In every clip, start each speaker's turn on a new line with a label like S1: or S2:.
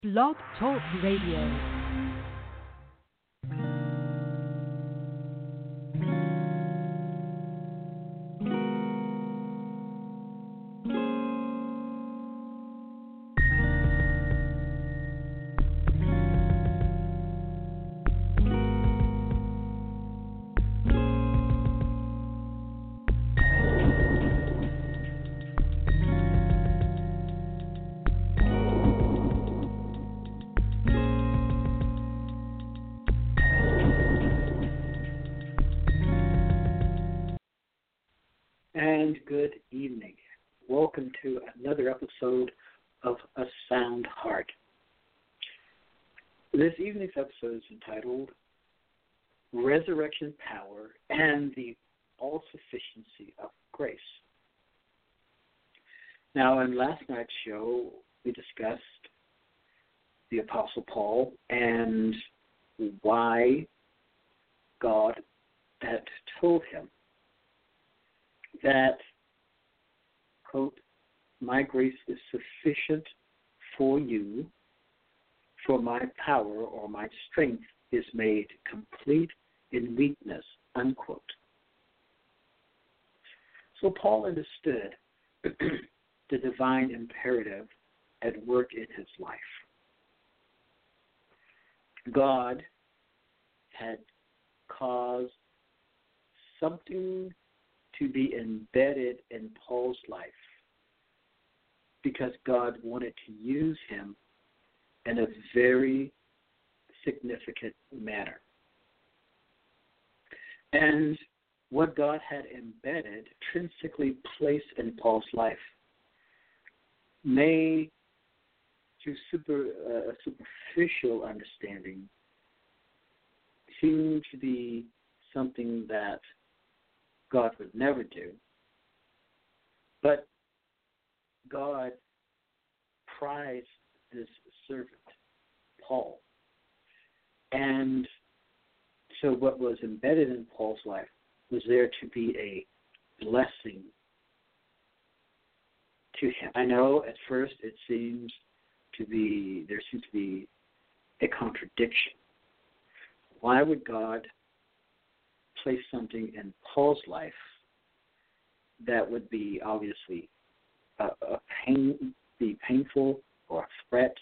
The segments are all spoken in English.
S1: Blog Talk Radio.
S2: And good evening. Welcome to another episode of A Sound Heart. This evening's episode is entitled Resurrection Power and the All-Sufficiency of Grace. Now, in last night's show, we discussed the Apostle Paul and why God had told him that, quote, my grace is sufficient for you, for my power or my strength is made complete in weakness, unquote. So Paul understood the divine imperative at work in his life. God had caused something to be embedded in Paul's life because God wanted to use him in a very significant manner. And what God had embedded, intrinsically placed in Paul's life, may, through superficial understanding, seem to be something that God would never do. But God prized this servant, Paul. And so what was embedded in Paul's life was there to be a blessing to him. I know at first there seems to be a contradiction. Why would God place something in Paul's life that would be obviously be painful or a threat?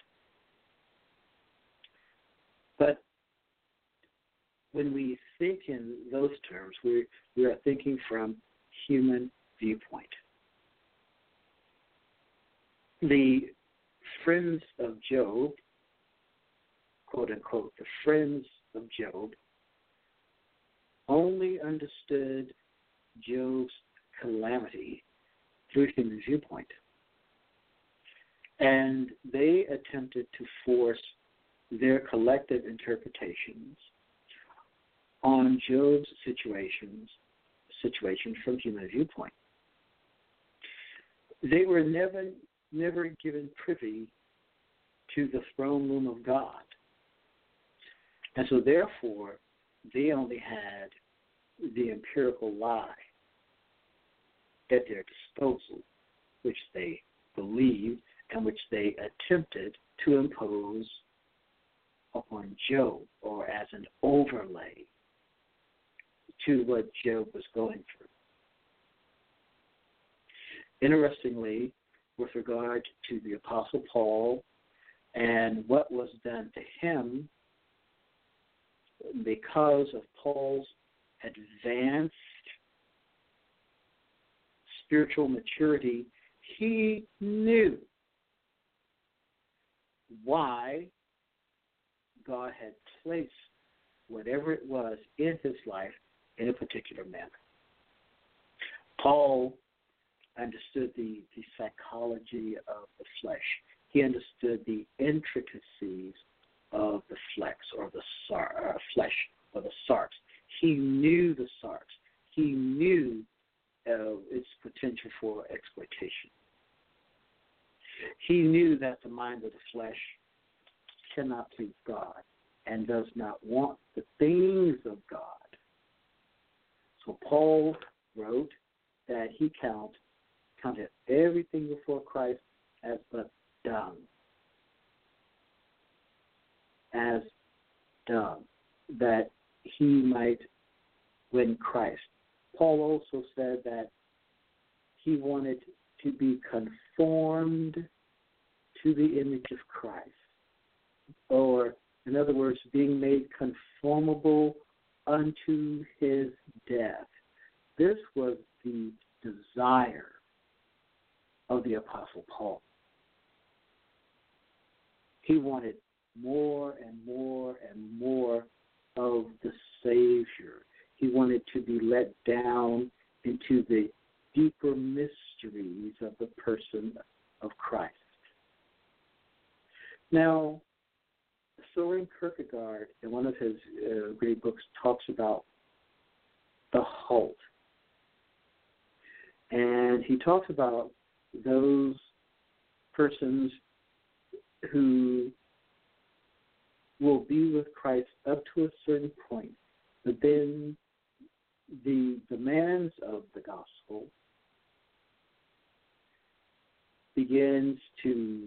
S2: But when we think in those terms, we are thinking from human viewpoint. The friends of Job, quote unquote, the friends of Job, only understood Job's calamity through human viewpoint. And they attempted to force their collective interpretations on Job's situation from human viewpoint. They were never given privy to the throne room of God. And so therefore, they only had the empirical lie at their disposal, which they believed and which they attempted to impose upon Job, or as an overlay to what Job was going through. Interestingly, with regard to the Apostle Paul and what was done to him, because of Paul's advanced spiritual maturity, he knew why God had placed whatever it was in his life in a particular manner. Paul understood the psychology of the flesh. He understood the intricacies of the flesh or the sarx. He knew the sarx. He knew its potential for exploitation. He knew that the mind of the flesh cannot please God and does not want the things of God. So Paul wrote that he counted everything before Christ as but dung. as dung, that he might win Christ. Paul also said that he wanted to be conformed to the image of Christ, or in other words, being made conformable unto his death. This was the desire of the Apostle Paul. He wanted more and more and more of the Savior. He wanted to be let down into the deeper mysteries of the person of Christ. Now, Soren Kierkegaard, in one of his great books, talks about the halt. And he talks about those persons who will be with Christ up to a certain point, but then the demands of the gospel begins to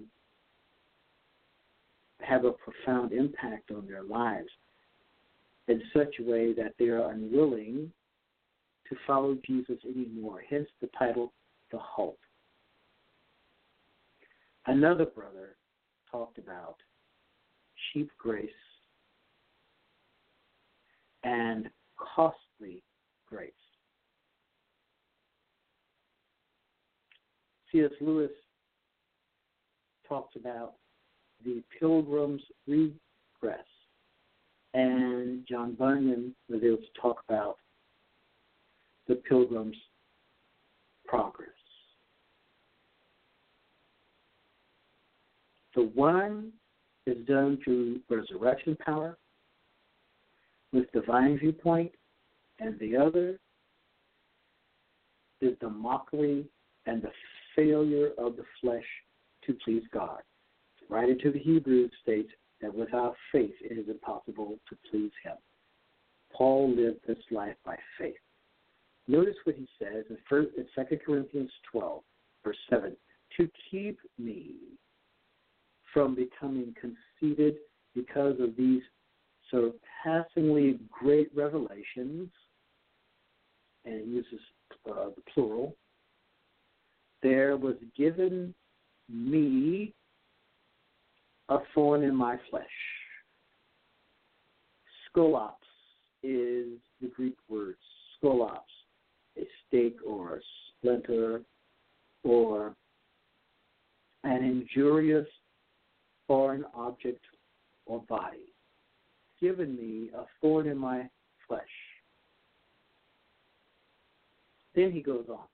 S2: have a profound impact on their lives in such a way that they are unwilling to follow Jesus anymore. Hence the title, The Halt. Another brother talked about cheap grace and costly grace. C.S. Lewis talks about the Pilgrim's Regress, and John Bunyan was able to talk about the Pilgrim's Progress. The one is done through resurrection power with divine viewpoint, and the other is the mockery and the failure of the flesh to please God. Right into the Hebrews states that without faith it is impossible to please him. Paul lived this life by faith. Notice what he says in 2 Corinthians 12, verse 7, to keep me from becoming conceited because of these surpassingly great revelations, and it uses the plural, there was given me a thorn in my flesh. Skolops is the Greek word, skolops, a stake or a splinter or an injurious foreign object or body. Given me a thorn in my flesh. Then he goes on.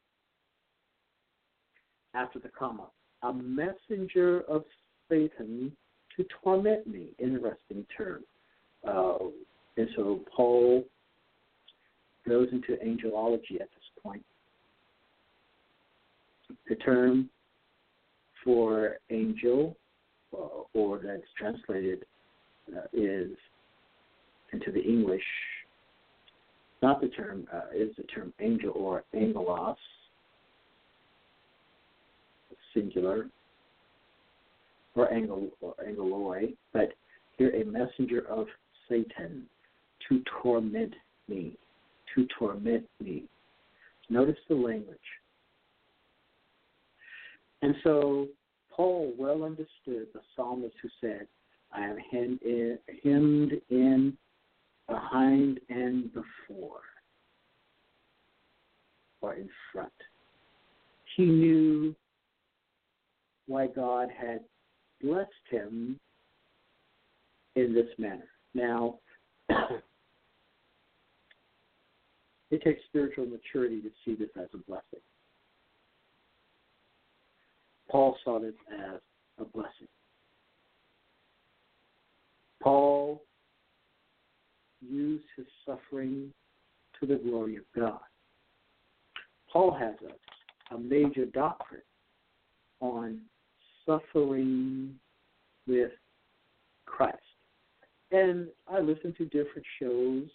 S2: After the comma, a messenger of Satan to torment me. Interesting term. And so Paul goes into angelology at this point. The term for angel, or that's translated is into the English, not the term, is the term angel or angelos, singular, or angeloi, but here a messenger of Satan to torment me, to torment me. Notice the language. And so Paul well understood the psalmist who said, I am hemmed in behind and before, or in front. He knew why God had blessed him in this manner. Now, it takes spiritual maturity to see this as a blessing. Paul saw this as a blessing. Paul used his suffering to the glory of God. Paul has a major doctrine on suffering with Christ. And I listen to different shows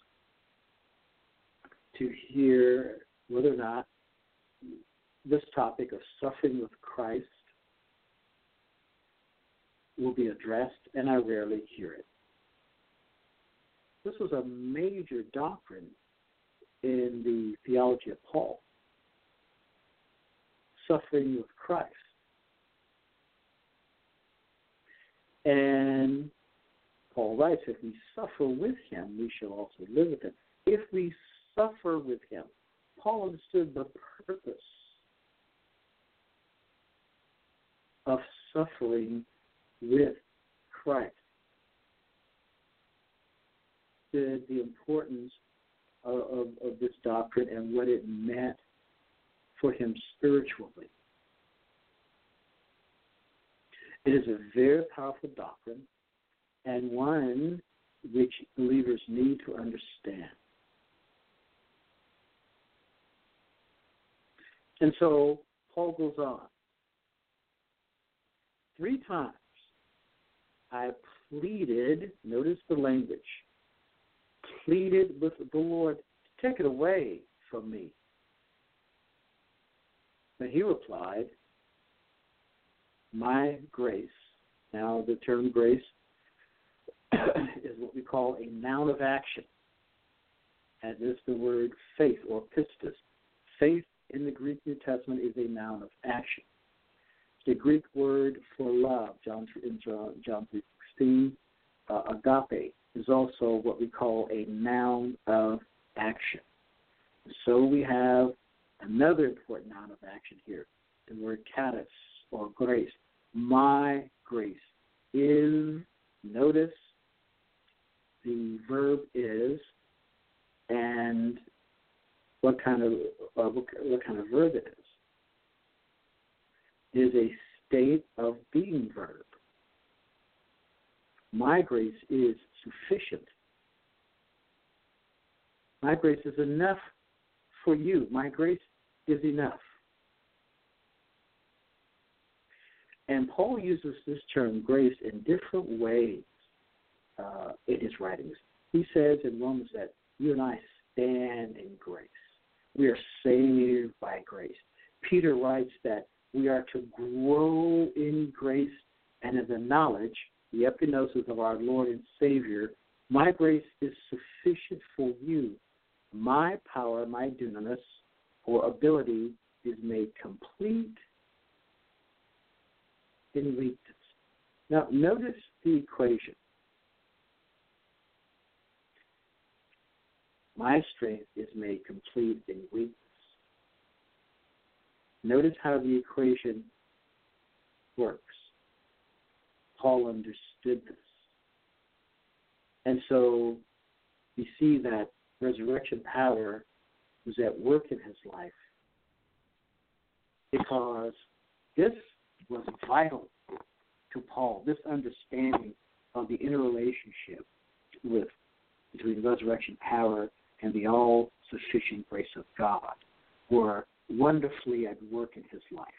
S2: to hear whether or not this topic of suffering with Christ will be addressed, and I rarely hear it. This was a major doctrine in the theology of Paul, suffering with Christ. And Paul writes, if we suffer with him, we shall also live with him. If we suffer with him, Paul understood the purpose of suffering with Christ. The importance of this doctrine and what it meant for him spiritually. It is a very powerful doctrine and one which believers need to understand. And so Paul goes on. 3 times I pleaded, notice the language, pleaded with the Lord to take it away from me. But he replied, my grace. Now the term grace is what we call a noun of action, and is the word faith or pistis. Faith in the Greek New Testament is a noun of action. The Greek word for love, John 3:16, agape, is also what we call a noun of action. So we have another important noun of action here, the word charis or grace. My grace is, notice the verb is, and what kind of verb it is. It is a state of being verb. My grace is sufficient. My grace is enough for you. My grace is enough. And Paul uses this term grace in different ways in his writings. He says in Romans that you and I stand in grace. We are saved by grace. Peter writes that we are to grow in grace and in the knowledge, the epignosis of our Lord and Savior. My grace is sufficient for you. My power, my dunamis, or ability, is made complete in weakness. Now, notice the equation. My strength is made complete in weakness. Notice how the equation works. Paul understood this. And so you see that resurrection power was at work in his life because this was vital to Paul, this understanding of the interrelationship between resurrection power and the all-sufficient grace of God were wonderfully at work in his life.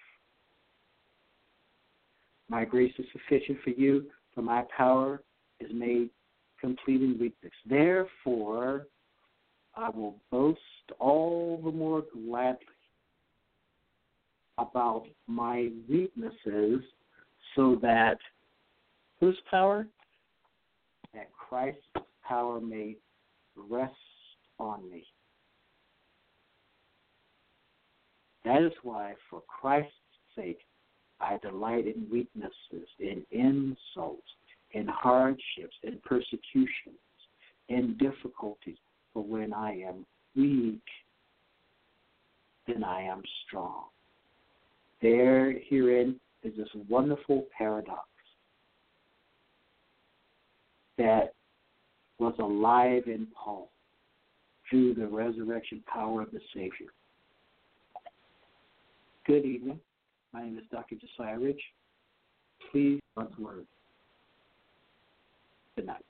S2: My grace is sufficient for you, for my power is made complete in weakness. Therefore, I will boast all the more gladly about my weaknesses, so that whose power? That Christ's power may rest on me. That is why, for Christ's sake, I delight in weaknesses, in insults, in hardships, in persecutions, in difficulties. For when I am weak, then I am strong. Herein is this wonderful paradox that was alive in Paul through the resurrection power of the Savior. Good evening. My name is Dr. Josiah Rich. Please, God's word. Good night.